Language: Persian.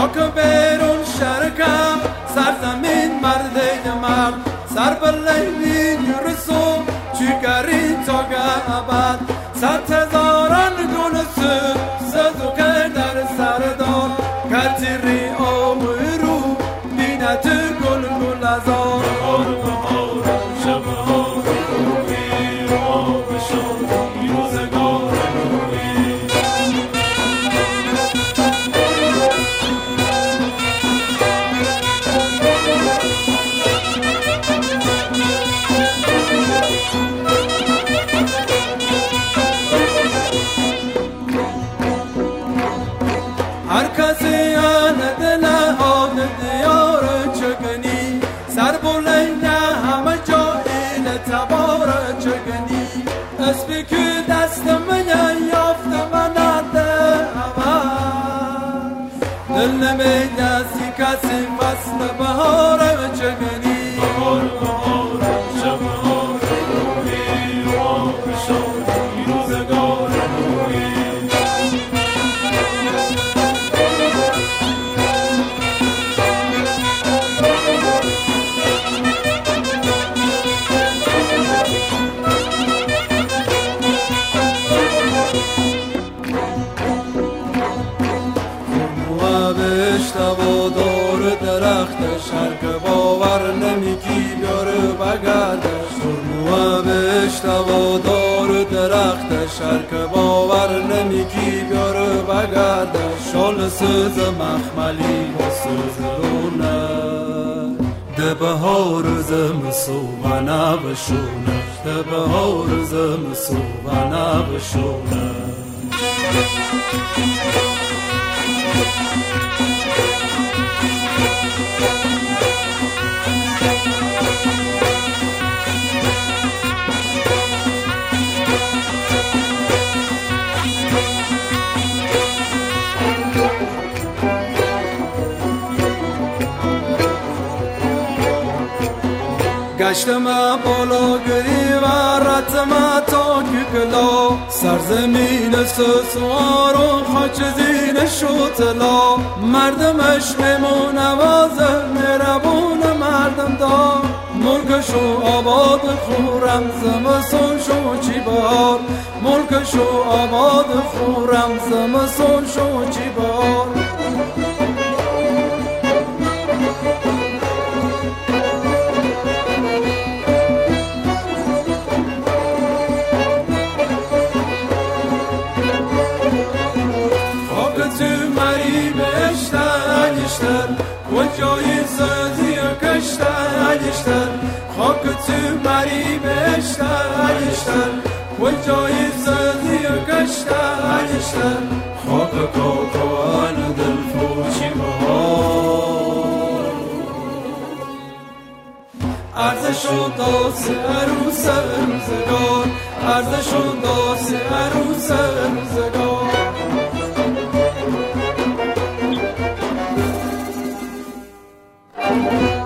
خاک بیرون شرکم سرزمین مرد مرد سر بر لیلی رسو چیکاری تا گابد 100,000 گل سزو که در سردار کتری آمرو بینت گل گل ازار هر کسی آن دل آن دیار چگنی سر بلند همه جا این تبار چگنی اسبی که دست من یافت من ده دل نمیدستی کسی فصل بهار چگنی بهار بهار شب بهار روحی رو بشار روزگار روحی دور درختش هر که باور نمیکی بیاره بگردش ترموه بشت و دور درختش هر که باور نمیکی بیاره بگردش شال سوز مخملی و سوز رونه ده بهار زمسو و نبشونه ده بهار زمسو و نبشونه گشتم بالا گری و رتم تا کلا سرزمین سوار و خاک زین شوتلا مردمش میمون نوازه مهربون مردم دار ملکشو آباد خورم زمستون شو چی بار ملکشو آباد خورم زمستون شو چی بار و جای سازی کشتن خاک تو مری بشتن و جای سازی کشتن خاک کاکوان دل فوچی بهار ارزشو داس عروس روزگار ارزشو داس عروس روزگار